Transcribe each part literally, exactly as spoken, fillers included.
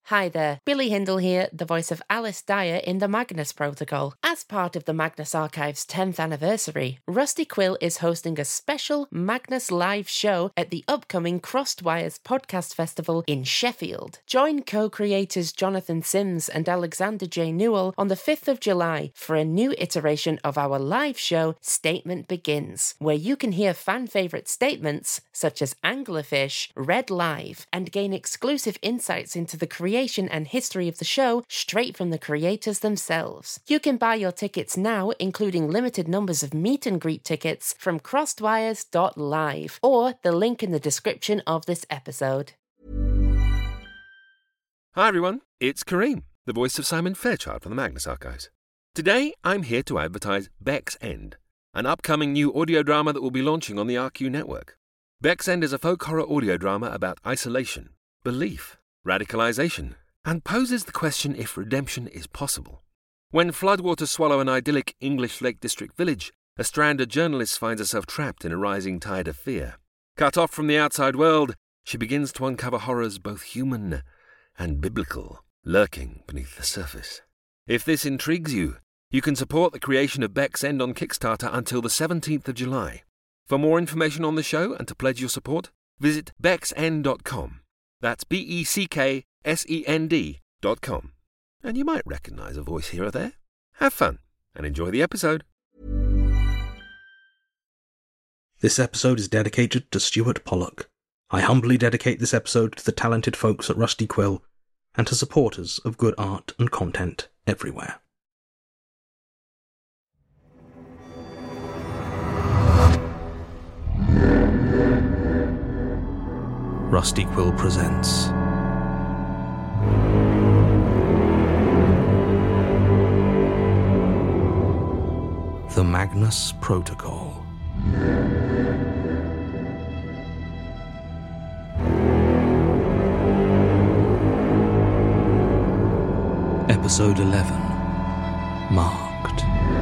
Hi there, Billy Hindle here, the voice of Alice Dyer in the Magnus Protocol. As part of the Magnus Archive's tenth anniversary, Rusty Quill is hosting a special Magnus live show at the upcoming Crossed Wires Podcast Festival in Sheffield. Join co-creators Jonathan Sims and Alexander J. Newell on the fifth of July for a new iteration of our live show, Statement Begins, where you can hear fan-favourite statements such as Anglerfish read live and gain exclusive insights into the creation and history of the show straight from the creators themselves. You can buy your tickets now, including limited numbers of meet and greet tickets, from crossedwires dot live or the link in the description of this episode. Hi everyone, it's Kareem, the voice of Simon Fairchild from the Magnus Archives. Today I'm here to advertise Beck's End, an upcoming new audio drama that will be launching on the R Q network. Beck's End is a folk horror audio drama about isolation, belief, radicalization, and poses the question if redemption is possible. When floodwaters swallow an idyllic English Lake District village, a stranded journalist finds herself trapped in a rising tide of fear. Cut off from the outside world, she begins to uncover horrors both human and biblical, lurking beneath the surface. If this intrigues you, you can support the creation of Beck's End on Kickstarter until the seventeenth of July. For more information on the show and to pledge your support, visit becks end dot com. That's B E C K S E N D dot com. And you might recognise a voice here or there. Have fun and enjoy the episode. This episode is dedicated to Stuart Pollock. I humbly dedicate this episode to the talented folks at Rusty Quill and to supporters of good art and content everywhere. Rusty Quill presents The Magnus Protocol. Episode eleven, Marked.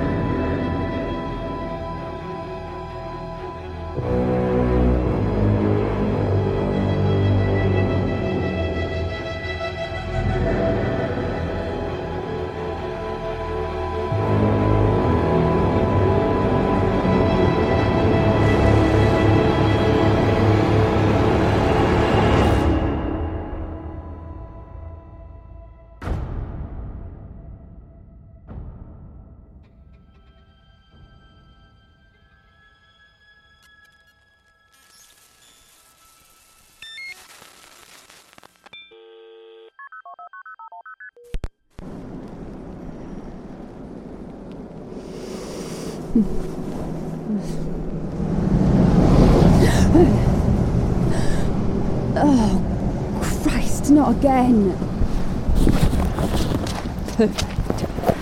Oh, Christ, not again. Perfect.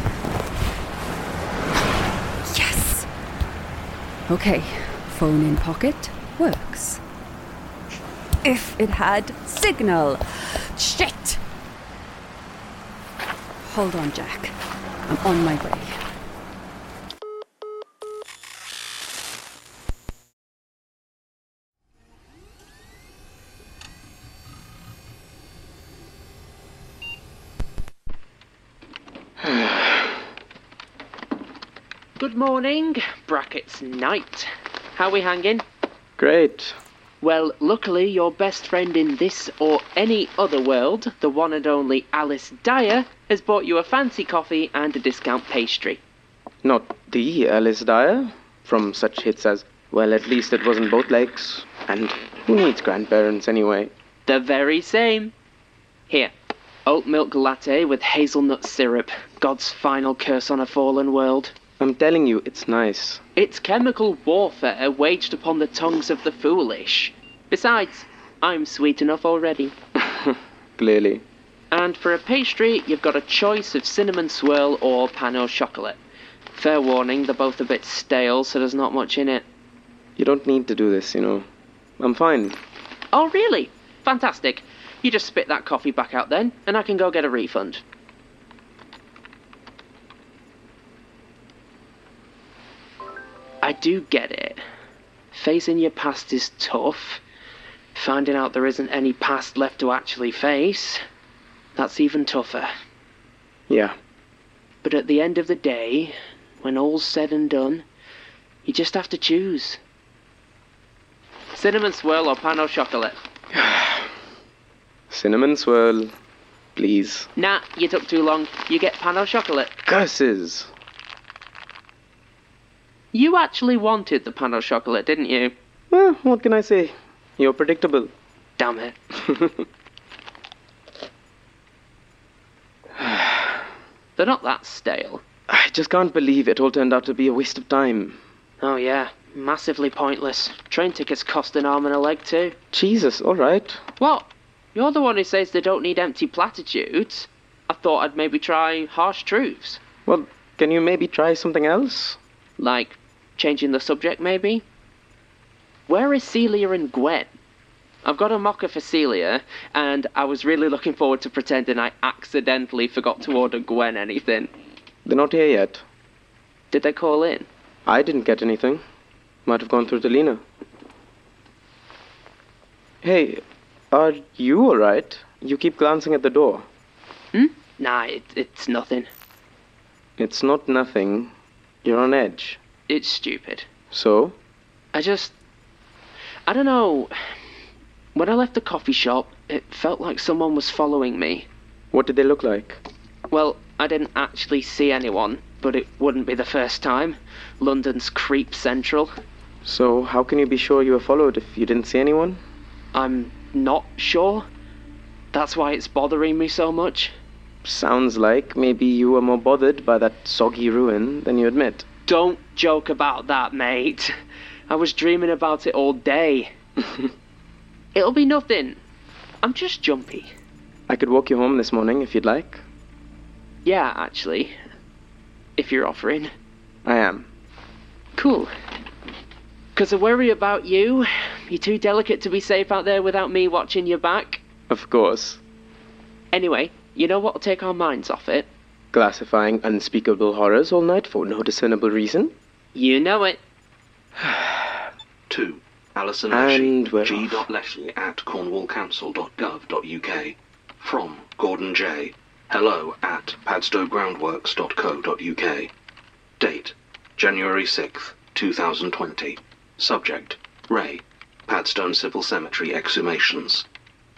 Yes! Okay, phone in pocket works. If it had signal. Shit! Hold on, Jack. I'm on my way. Good morning, brackets night. How we hanging? Great. Well, luckily your best friend in this or any other world, the one and only Alice Dyer, has bought you a fancy coffee and a discount pastry. Not the Alice Dyer? From such hits as, well, at least it wasn't Both Legs, and who needs grandparents anyway? The very same. Here, oat milk latte with hazelnut syrup, God's final curse on a fallen world. I'm telling you, it's nice. It's chemical warfare waged upon the tongues of the foolish. Besides, I'm sweet enough already. Clearly. And for a pastry, you've got a choice of cinnamon swirl or pan au chocolate. Fair warning, they're both a bit stale, so there's not much in it. You don't need to do this, you know. I'm fine. Oh, really? Fantastic. You just spit that coffee back out then, and I can go get a refund. I do get it. Facing your past is tough. Finding out there isn't any past left to actually face. that's even tougher. Yeah. But at the end of the day, when all's said and done, you just have to choose. Cinnamon swirl or pan au chocolat? Cinnamon swirl, please. Nah, you took too long. You get pan au chocolat. Curses! You actually wanted the pan au chocolat, didn't you? Well, what can I say? You're predictable. Damn it. They're not that stale. I just can't believe it all turned out to be a waste of time. Oh yeah, massively pointless. Train tickets cost an arm and a leg too. Jesus, alright. What? You're the one who says they don't need empty platitudes. I thought I'd maybe try harsh truths. Well, can you maybe try something else? Like, changing the subject maybe? Where is Celia and Gwen? I've got a mocker for Celia, and I was really looking forward to pretending I accidentally forgot to order Gwen anything. They're not here yet. Did they call in? I didn't get anything. Might have gone through to Lena. Hey, are you alright? You keep glancing at the door. Hmm? Nah, it, it's nothing. It's not nothing. You're on edge. It's stupid. So? I just... I don't know... When I left the coffee shop, it felt like someone was following me. What did they look like? Well, I didn't actually see anyone, but it wouldn't be the first time. London's creep central. So, how can you be sure you were followed if you didn't see anyone? I'm not sure. That's why it's bothering me so much. Sounds like maybe you were more bothered by that soggy ruin than you admit. Don't joke about that, mate. I was dreaming about it all day. It'll be nothing. I'm just jumpy. I could walk you home this morning if you'd like. Yeah, actually. If you're offering. I am. Cool. 'Cause I worry about you. You're too delicate to be safe out there without me watching your back. Of course. Anyway, you know what'll take our minds off it? Classifying unspeakable horrors all night for no discernible reason? You know it. two. Alison And we're Leshy, off. g.leshy at cornwallcouncil dot gov dot uk. From Gordon J. Hello at padstowgroundworks dot co dot uk. Date, January sixth, two thousand twenty. Subject, Ray, Padstone Civil Cemetery exhumations.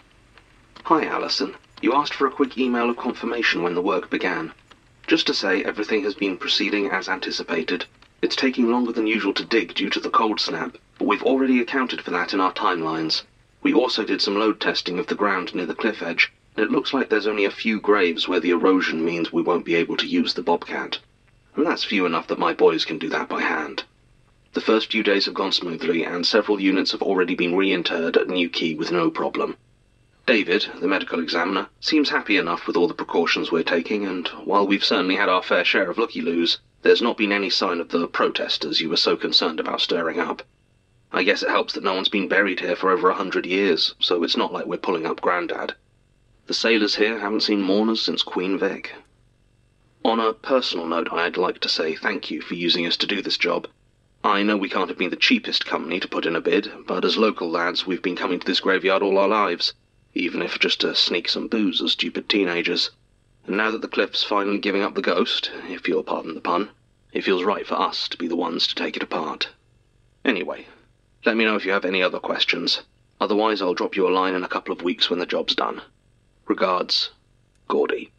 Hi Alison, you asked for a quick email of confirmation when the work began. Just to say everything has been proceeding as anticipated. It's taking longer than usual to dig due to the cold snap, but we've already accounted for that in our timelines. We also did some load testing of the ground near the cliff edge, and it looks like there's only a few graves where the erosion means we won't be able to use the Bobcat. And that's few enough that my boys can do that by hand. The first few days have gone smoothly, and several units have already been reinterred at New Quay with no problem. David, the medical examiner, seems happy enough with all the precautions we're taking, and while we've certainly had our fair share of looky-loos, there's not been any sign of the protesters you were so concerned about stirring up. I guess it helps that no one's been buried here for over a hundred years, so it's not like we're pulling up Grandad. The sailors here haven't seen mourners since Queen Vic. On a personal note, I'd like to say thank you for using us to do this job. I know we can't have been the cheapest company to put in a bid, but as local lads, we've been coming to this graveyard all our lives, even if just to sneak some booze as stupid teenagers. And now that the cliff's finally giving up the ghost, if you'll pardon the pun, it feels right for us to be the ones to take it apart. Anyway, let me know if you have any other questions. Otherwise, I'll drop you a line in a couple of weeks when the job's done. Regards, Gordy.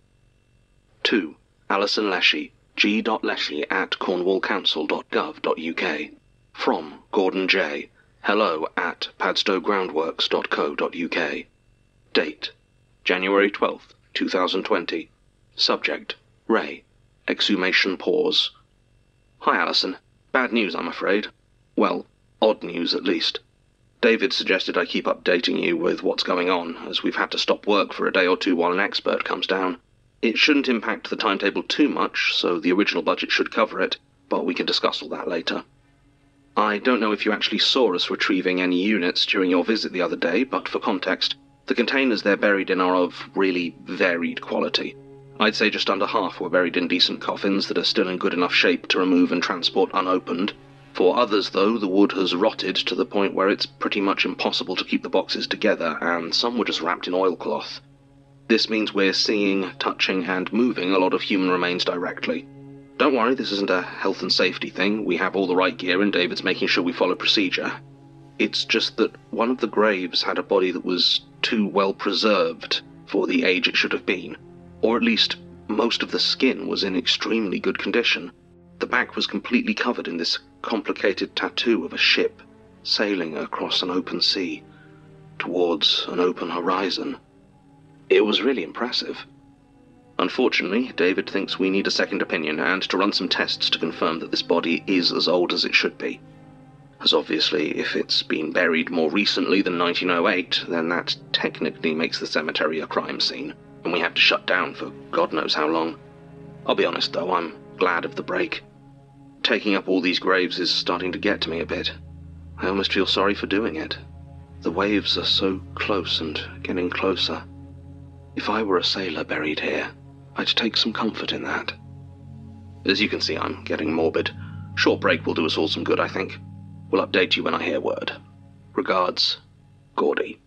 two. Alison Leshy, g.leshy at cornwallcouncil dot gov dot uk. From Gordon J. Hello at padstowgroundworks dot co dot uk. Date, January twelfth, two thousand twenty. Subject, Ray. Exhumation pause. Hi Alison. Bad news, I'm afraid. Well, odd news at least. David suggested I keep updating you with what's going on, as we've had to stop work for a day or two while an expert comes down. It shouldn't impact the timetable too much, so the original budget should cover it, but we can discuss all that later. I don't know if you actually saw us retrieving any units during your visit the other day, but for context, the containers they're buried in are of really varied quality. I'd say just under half were buried in decent coffins that are still in good enough shape to remove and transport unopened. For others, though, the wood has rotted to the point where it's pretty much impossible to keep the boxes together, and some were just wrapped in oilcloth. This means we're seeing, touching, and moving a lot of human remains directly. Don't worry, this isn't a health and safety thing. We have all the right gear and David's making sure we follow procedure. It's just that one of the graves had a body that was too well preserved for the age it should have been. Or at least, most of the skin was in extremely good condition. The back was completely covered in this complicated tattoo of a ship sailing across an open sea towards an open horizon. It was really impressive. Unfortunately, David thinks we need a second opinion and to run some tests to confirm that this body is as old as it should be. As obviously, if it's been buried more recently than nineteen oh eight, then that technically makes the cemetery a crime scene, and we have to shut down for God knows how long. I'll be honest though, I'm glad of the break. Taking up all these graves is starting to get to me a bit. I almost feel sorry for doing it. The waves are so close and getting closer. If I were a sailor buried here, I'd take some comfort in that. As you can see, I'm getting morbid. Short break will do us all some good, I think. We'll update you when I hear word. Regards, Gordy.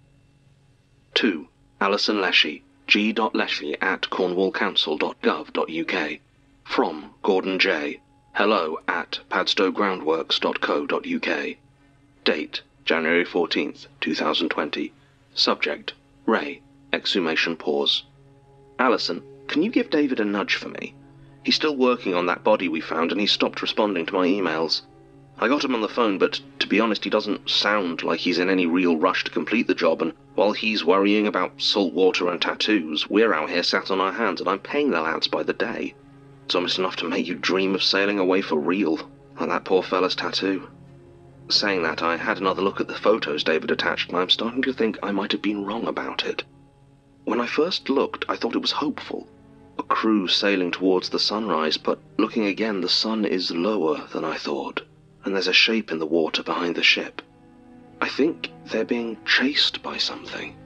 two. Alison Leshy, g dot leshy at cornwall council dot gov dot u k. From Gordon J. Hello at padstow groundworks dot co dot u k. Date, January fourteenth, two thousand twenty. Subject, Ray, exclamation pause. Alison, can you give David a nudge for me? He's still working on that body we found and he's stopped responding to my emails. I got him on the phone, but to be honest, he doesn't sound like he's in any real rush to complete the job, and while he's worrying about salt water and tattoos, we're out here sat on our hands and I'm paying the lads by the day. It's almost enough to make you dream of sailing away for real, like that poor fella's tattoo. Saying that, I had another look at the photos David attached, and I'm starting to think I might have been wrong about it. When I first looked, I thought it was hopeful. A crew sailing towards the sunrise, but looking again, the sun is lower than I thought, and there's a shape in the water behind the ship. I think they're being chased by something.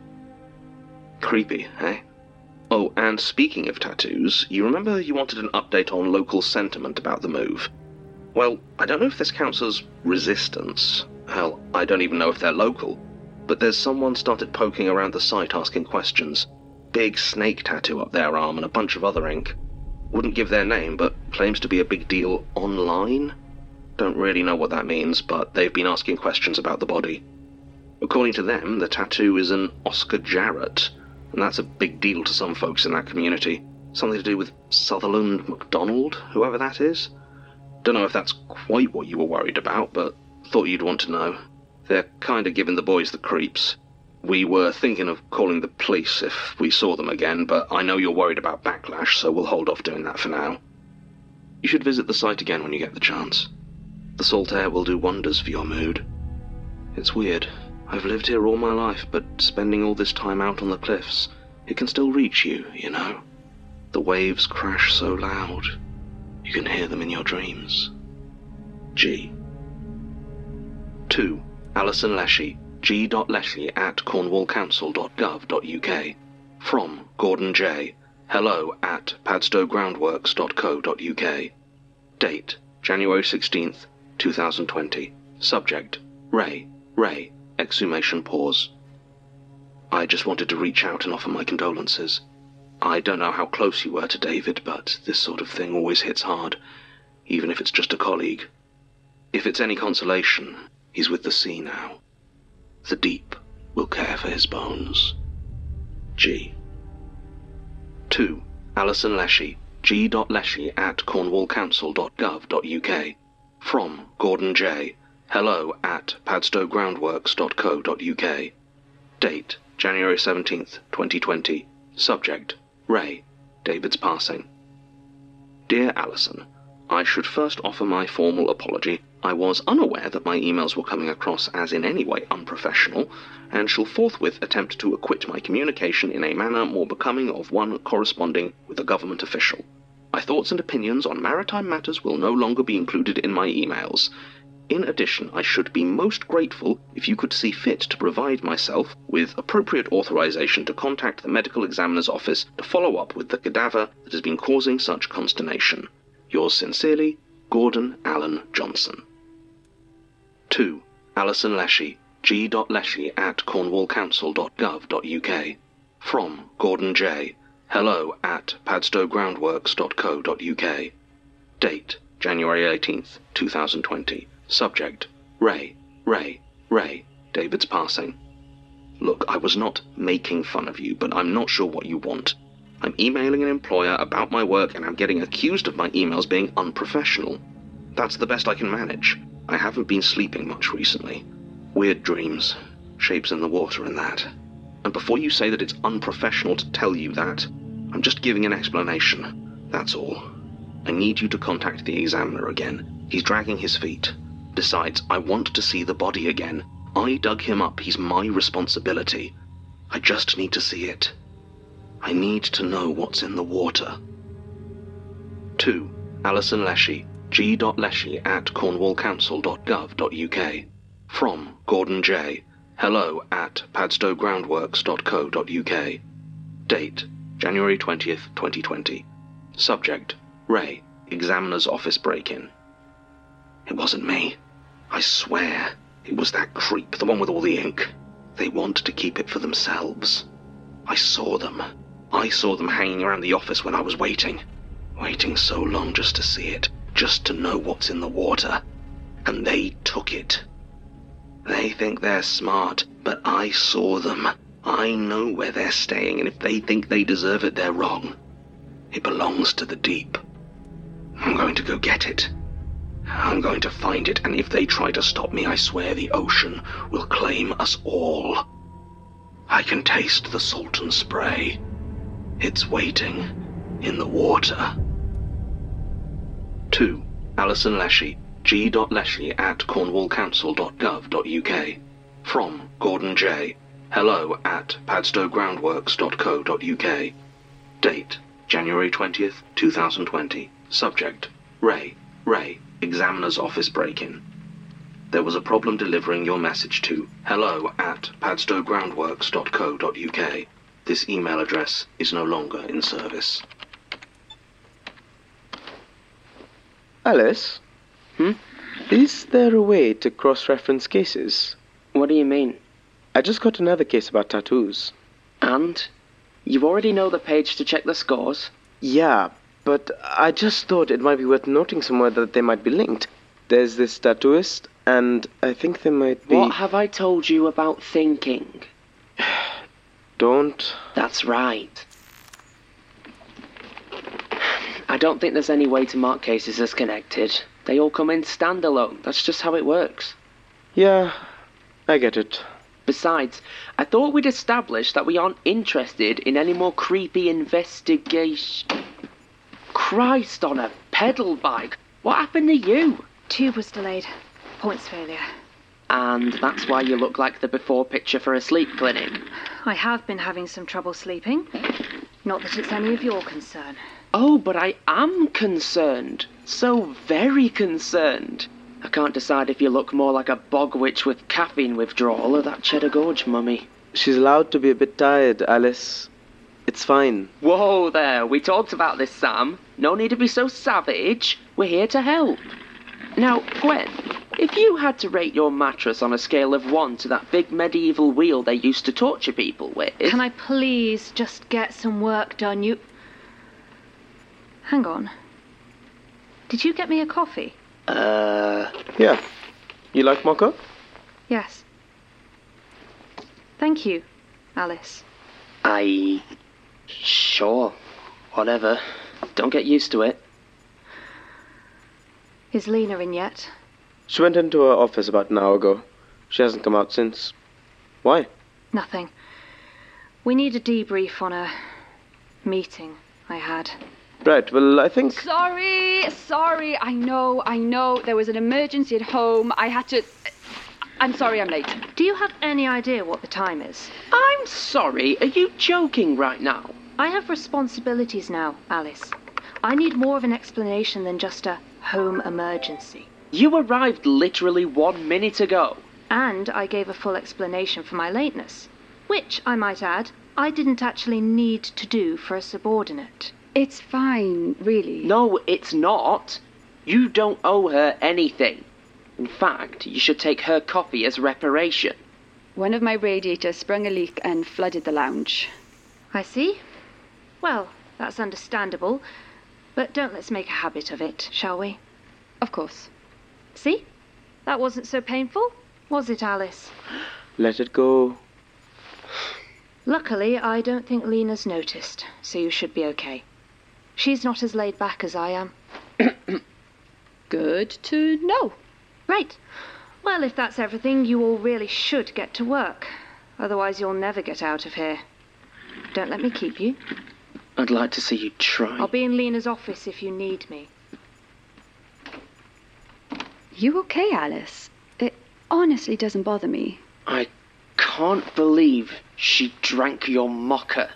Creepy, eh? Oh, and speaking of tattoos, you remember you wanted an update on local sentiment about the move? Well, I don't know if this counts as resistance. Hell, I don't even know if they're local. But there's someone started poking around the site asking questions. Big snake tattoo up their arm and a bunch of other ink. Wouldn't give their name, but claims to be a big deal online? Don't really know what that means, but they've been asking questions about the body. According to them, the tattoo is an Oscar Jarrett, and that's a big deal to some folks in that community. Something to do with Sutherland MacDonald, whoever that is. Don't know if that's quite what you were worried about, but thought you'd want to know. They're kinda giving the boys the creeps. We were thinking of calling the police if we saw them again, but I know you're worried about backlash, so we'll hold off doing that for now. You should visit the site again when you get the chance. The salt air will do wonders for your mood. It's weird. I've lived here all my life, but spending all this time out on the cliffs, it can still reach you, you know. The waves crash so loud, you can hear them in your dreams. G. two. Alison Leshy, g dot leshy at cornwall council dot gov dot u k. From Gordon J. Hello at padstow groundworks dot co dot u k. Date, January sixteenth, two thousand twenty. Subject, Ray, Ray, exclamation pause. I just wanted to reach out and offer my condolences. I don't know how close you were to David, but this sort of thing always hits hard, even if it's just a colleague. If it's any consolation, he's with the sea now. The deep will care for his bones. G. two. Alison Leshy, g dot leshy at cornwall council dot gov dot u k. From Gordon J. Hello at padstow groundworks dot co dot u k. Date, January seventeenth, twenty twenty. Subject, Ray, David's passing. Dear Alison, I should first offer my formal apology. I was unaware that my emails were coming across as in any way unprofessional, and shall forthwith attempt to acquit my communication in a manner more becoming of one corresponding with a government official. My thoughts and opinions on maritime matters will no longer be included in my emails. In addition, I should be most grateful if you could see fit to provide myself with appropriate authorization to contact the medical examiner's office to follow up with the cadaver that has been causing such consternation. Yours sincerely, Gordon Allen Johnson. two. Alison Leshy, g dot leshy at cornwall council dot gov dot u k. From Gordon J. Hello at padstowgroundworks dot co dot uk. Date January eighteenth, two thousand twenty. Subject Ray, Ray, Ray. David's passing. Look, I was not making fun of you, but I'm not sure what you want. I'm emailing an employer about my work and I'm getting accused of my emails being unprofessional. That's the best I can manage. I haven't been sleeping much recently. Weird dreams, shapes in the water and that. And before you say that it's unprofessional to tell you that, I'm just giving an explanation. That's all. I need you to contact the examiner again. He's dragging his feet. Besides, I want to see the body again. I dug him up. He's my responsibility. I just need to see it. I need to know what's in the water. two. Alison Leshy, g dot leshy at cornwall council dot gov dot uk. From Gordon J. Hello at padstowgroundworks dot co dot uk. Date January twentieth, twenty twenty. Subject Ray, examiner's office break-in. It wasn't me. I swear. It was that creep, the one with all the ink. They want to keep it for themselves. I saw them. I saw them hanging around the office when I was waiting. Waiting so long just to see it, just to know what's in the water. And they took it. They think they're smart, but I saw them. I know where they're staying, and if they think they deserve it, they're wrong. It belongs to the deep. I'm going to go get it. I'm going to find it, and if they try to stop me, I swear the ocean will claim us all. I can taste the salt and spray. It's waiting in the water. two. Alison Leshy, g dot leshy at cornwall council dot gov dot uk. From Gordon J. Hello at padstowgroundworks dot co dot uk. Date January twentieth, two thousand twenty. Subject Ray, Ray. Examiner's office break-in. There was a problem delivering your message to hello at padstowgroundworks dot co dot uk. This email address is no longer in service. Alice? Hmm? Is there a way to cross-reference cases? What do you mean? I just got another case about tattoos. And? You already know the page to check the scores? Yeah, but I just thought it might be worth noting somewhere that they might be linked. There's this tattooist, and I think they might be... What have I told you about thinking? Don't... That's right. I don't think there's any way to mark cases as connected. They all come in standalone. That's just how it works. Yeah, I get it. Besides, I thought we'd established that we aren't interested in any more creepy investigation... Christ on a pedal bike! What happened to you? Tube was delayed. Points failure. And that's why you look like the before picture for a sleep clinic. I have been having some trouble sleeping. Not that it's any of your concern. Oh, but I am concerned. So very concerned. I can't decide if you look more like a bog witch with caffeine withdrawal or that Cheddar Gorge mummy. She's allowed to be a bit tired, Alice. It's fine. Whoa there, we talked about this, Sam. No need to be so savage. We're here to help. Now, Gwen, if you had to rate your mattress on a scale of one to that big medieval wheel they used to torture people with... Can I please just get some work done? You... Hang on. Did you get me a coffee? Uh... Yeah. You like mocha? Yes. Thank you, Alice. I... Sure. Whatever. Don't get used to it. Is Lena in yet? She went into her office about an hour ago. She hasn't come out since. Why? Nothing. We need a debrief on a meeting I had. Right, well, I think... Sorry, sorry, I know, I know. There was an emergency at home. I had to... I'm sorry I'm late. Do you have any idea what the time is? I'm sorry, are you joking right now? I have responsibilities now, Alice. I need more of an explanation than just a home emergency. You arrived literally one minute ago. And I gave a full explanation for my lateness, which, I might add, I didn't actually need to do for a subordinate. It's fine, really. No, it's not. You don't owe her anything. In fact, you should take her coffee as reparation. One of my radiators sprung a leak and flooded the lounge. I see. Well, that's understandable. But don't let's make a habit of it, shall we? Of course. See? That wasn't so painful, was it, Alice? Let it go. Luckily, I don't think Lena's noticed, so you should be okay. She's not as laid back as I am. Good to know. Right. Well, if that's everything, you all really should get to work. Otherwise, you'll never get out of here. Don't let me keep you. I'd like to see you try. I'll be in Lena's office if you need me. You okay, Alice? It honestly doesn't bother me. I can't believe she drank your mocha.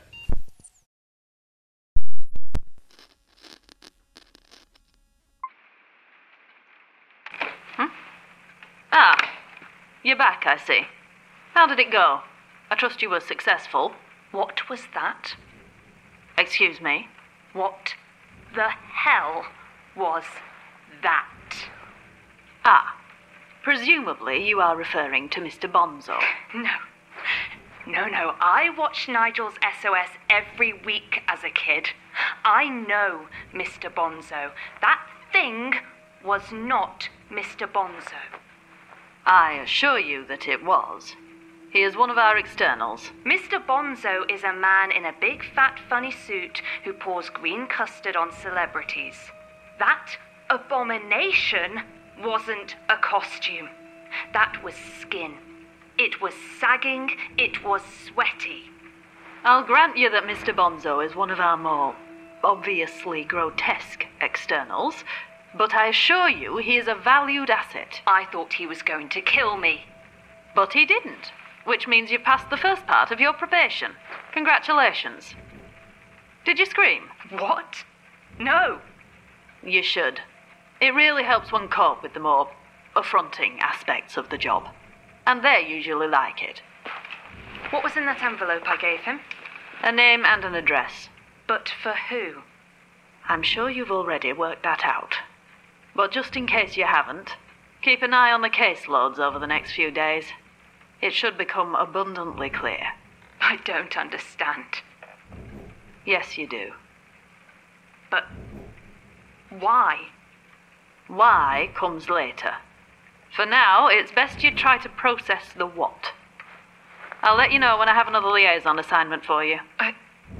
Ah, you're back, I see. How did it go? I trust you were successful. What was that? Excuse me? What the hell was that? Ah, presumably you are referring to Mister Bonzo. No. No, no. I watched Nigel's S O S every week as a kid. I know Mister Bonzo. That thing was not Mister Bonzo. I assure you that it was. He is one of our externals. Mister Bonzo is a man in a big fat funny suit who pours green custard on celebrities. That abomination wasn't a costume. That was skin. It was sagging, it was sweaty. I'll grant you that Mister Bonzo is one of our more obviously grotesque externals, but I assure you he is a valued asset. I thought he was going to kill me. But he didn't, which means you've passed the first part of your probation. Congratulations. Did you scream? What? No. You should. It really helps one cope with the more affronting aspects of the job. And they usually like it. What was in that envelope I gave him? A name and an address. But for who? I'm sure you've already worked that out. But just in case you haven't, keep an eye on the caseloads over the next few days. It should become abundantly clear. I don't understand. Yes, you do. But why? Why comes later. For now, it's best you try to process the what. I'll let you know when I have another liaison assignment for you. I...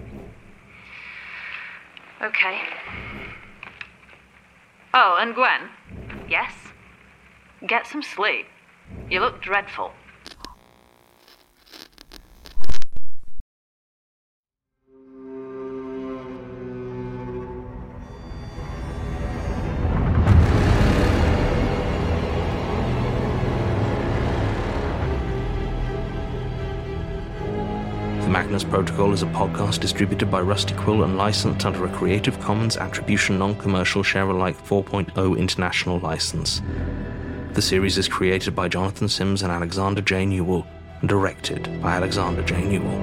Okay. Oh, and Gwen? Yes? Get some sleep. You look dreadful. Magnus Protocol is a podcast distributed by Rusty Quill and licensed under a Creative Commons Attribution Non-Commercial Share-alike four point oh International License. The series is created by Jonathan Sims and Alexander J. Newell, and directed by Alexander J. Newell.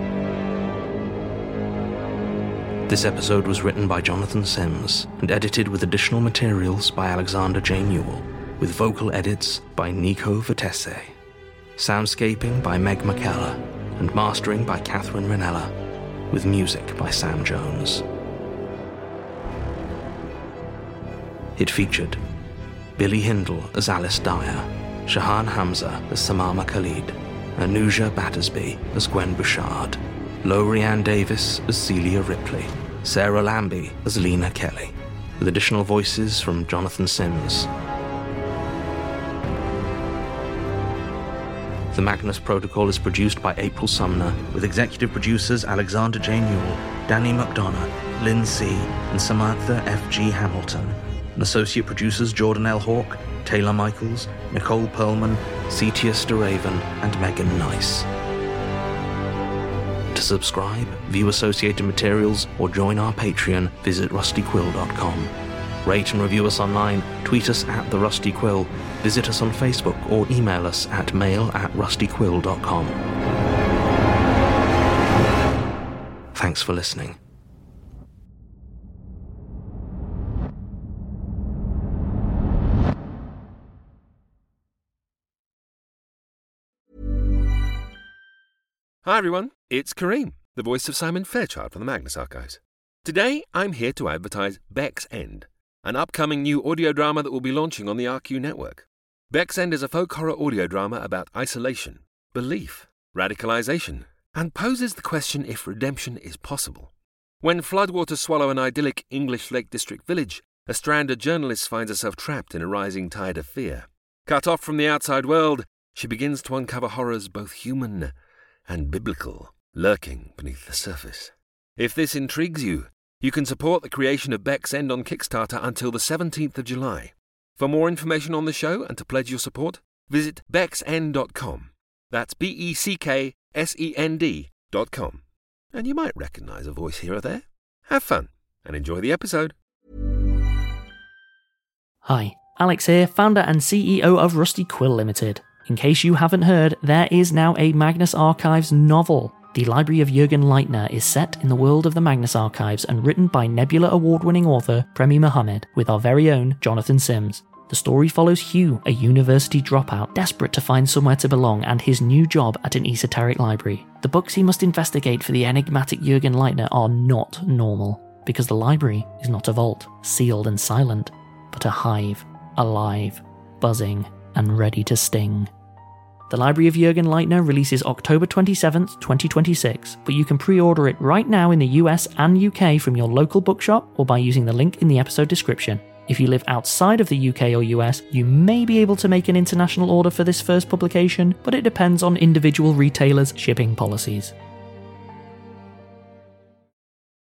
This episode was written by Jonathan Sims and edited with additional materials by Alexander J. Newell, with vocal edits by Nico Vitesse. Soundscaping by Meg McKellar, and mastering by Catherine Ranella, with music by Sam Jones. It featured Billy Hindle as Alice Dyer, Shahan Hamza as Samama Khalid, Anuja Battersby as Gwen Bouchard, Lorianne Davis as Celia Ripley, Sarah Lambie as Lena Kelly, with additional voices from Jonathan Sims. The Magnus Protocol is produced by April Sumner, with executive producers Alexander J. Newell, Danny McDonough, Lynn C., and Samantha F G. Hamilton, and associate producers Jordan L. Hawke, Taylor Michaels, Nicole Perlman, Cetius DeRaven, and Megan Nice. To subscribe, view associated materials, or join our Patreon, visit rusty quill dot com. Rate and review us online, tweet us at The Rusty Quill, visit us on Facebook, or email us at mail at rusty quill dot com. Thanks for listening. Hi everyone, it's Kareem. the voice of Simon Fairchild from the Magnus Archives. Today, I'm here to advertise Beck's End, an upcoming new audio drama that will be launching on the R Q network. Beck's End is a folk horror audio drama about isolation, belief, radicalization, and poses the question if redemption is possible. When floodwaters swallow an idyllic English Lake District village, a stranded journalist finds herself trapped in a rising tide of fear. Cut off from the outside world, she begins to uncover horrors both human and biblical, lurking beneath the surface. If this intrigues you, you can support the creation of Beck's End on Kickstarter until the seventeenth of July. For more information on the show and to pledge your support, visit becks end dot com. That's B E C K S E N D dot com. And you might recognise a voice here or there. Have fun and enjoy the episode. Hi, Alex here, founder and C E O of Rusty Quill Limited. In case you haven't heard, there is now a Magnus Archives novel. The Library of Jürgen Leitner is set in the world of the Magnus Archives and written by Nebula Award-winning author Premi Mohammed with our very own Jonathan Sims. The story follows Hugh, a university dropout, desperate to find somewhere to belong, and his new job at an esoteric library. The books he must investigate for the enigmatic Jürgen Leitner are not normal, because the library is not a vault, sealed and silent, but a hive, alive, buzzing, and ready to sting. The Library of Jürgen Leitner releases October twenty-seventh, twenty twenty-six, but you can pre-order it right now in the U S and U K from your local bookshop or by using the link in the episode description. If you live outside of the U K or U S, you may be able to make an international order for this first publication, but it depends on individual retailers' shipping policies.